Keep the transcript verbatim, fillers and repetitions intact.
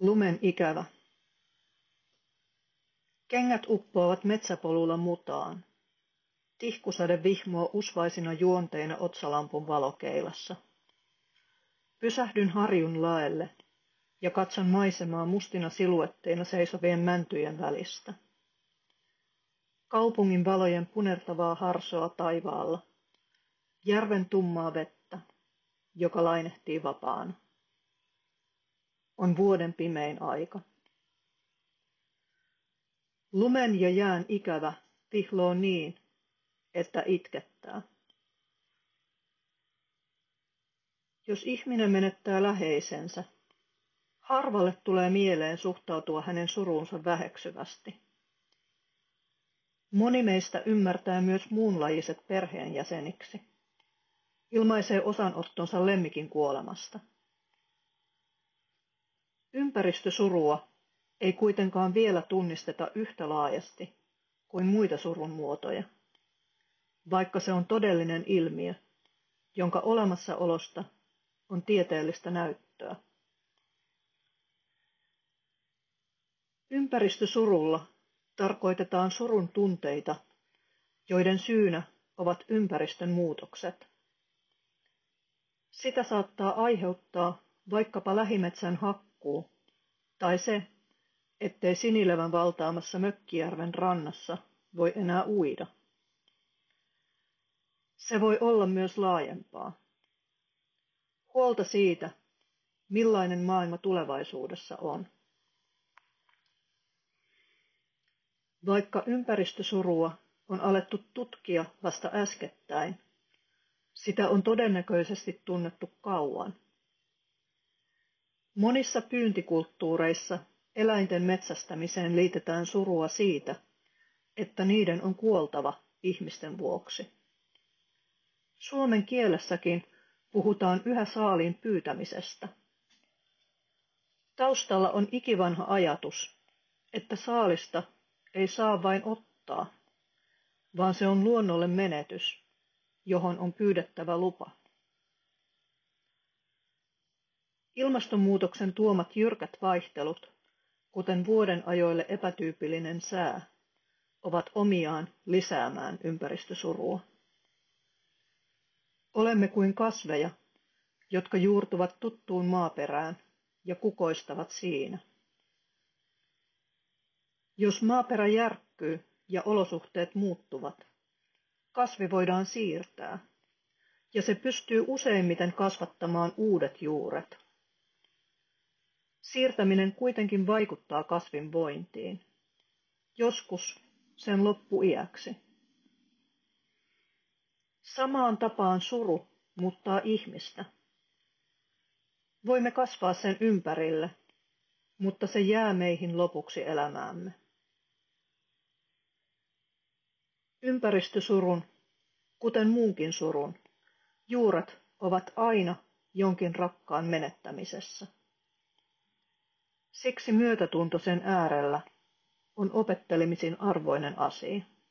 Lumen ikävä. Kengät uppoavat metsäpolulla mutaan. Tihkusade vihmoo usvaisina juonteina otsalampun valokeilassa. Pysähdyn harjun laelle ja katson maisemaa mustina siluetteina seisovien mäntyjen välistä. Kaupungin valojen punertavaa harsoa taivaalla. Järven tummaa vettä, joka lainehtii vapaana. On vuoden pimein aika. Lumen ja jään ikävä vihloo niin, että itkettää. Jos ihminen menettää läheisensä, harvalle tulee mieleen suhtautua hänen suruunsa väheksyvästi. Moni meistä ymmärtää myös muunlajiset perheenjäseniksi. Ilmaisee osanottonsa lemmikin kuolemasta. Ympäristösurua ei kuitenkaan vielä tunnisteta yhtä laajasti kuin muita surun muotoja, vaikka se on todellinen ilmiö, jonka olemassaolosta on tieteellistä näyttöä. Ympäristösurulla tarkoitetaan surun tunteita, joiden syynä ovat ympäristön muutokset. Sitä saattaa aiheuttaa vaikkapa lähimetsän hakkuu tai se, ettei sinilevän valtaamassa Mökkijärven rannassa voi enää uida. Se voi olla myös laajempaa. Huolta siitä, millainen maailma tulevaisuudessa on. Vaikka ympäristösurua on alettu tutkia vasta äskettäin, sitä on todennäköisesti tunnettu kauan. Monissa pyyntikulttuureissa eläinten metsästämiseen liitetään surua siitä, että niiden on kuoltava ihmisten vuoksi. Suomen kielessäkin puhutaan yhä saaliin pyytämisestä. Taustalla on ikivanha ajatus, että saalista ei saa vain ottaa, vaan se on luonnolle menetys, johon on pyydettävä lupa. Ilmastonmuutoksen tuomat jyrkät vaihtelut, kuten vuoden ajoille epätyypillinen sää, ovat omiaan lisäämään ympäristösurua. Olemme kuin kasveja, jotka juurtuvat tuttuun maaperään ja kukoistavat siinä. Jos maaperä järkkyy ja olosuhteet muuttuvat, kasvi voidaan siirtää, ja se pystyy useimmiten kasvattamaan uudet juuret. Siirtäminen kuitenkin vaikuttaa kasvin vointiin, joskus sen loppuiäksi. Samaan tapaan suru muuttaa ihmistä. Voimme kasvaa sen ympärille, mutta se jää meihin lopuksi elämäämme. Ympäristösurun, kuten muunkin surun, juuret ovat aina jonkin rakkaan menettämisessä. Siksi myötätunto sen äärellä on opettelemisin arvoinen asia.